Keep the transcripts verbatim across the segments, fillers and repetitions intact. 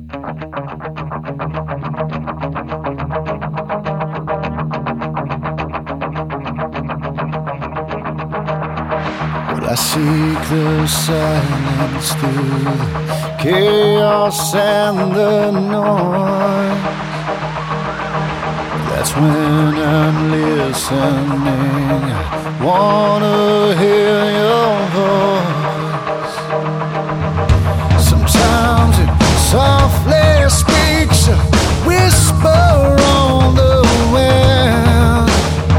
I seek the silence through the chaos and the noise. That's when I'm listening. I wanna hear your voice. Sometimes it softly speaks, a whisper on the wind.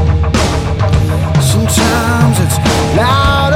Sometimes it's louder.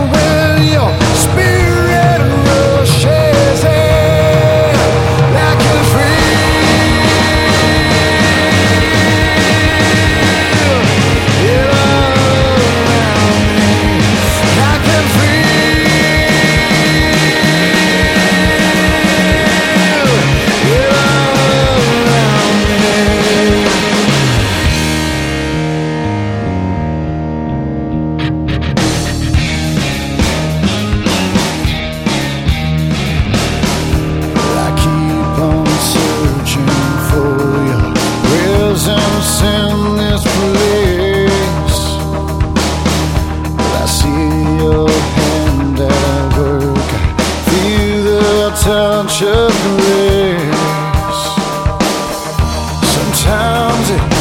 In this place, I see your hand at work. I feel the touch of grace. Sometimes it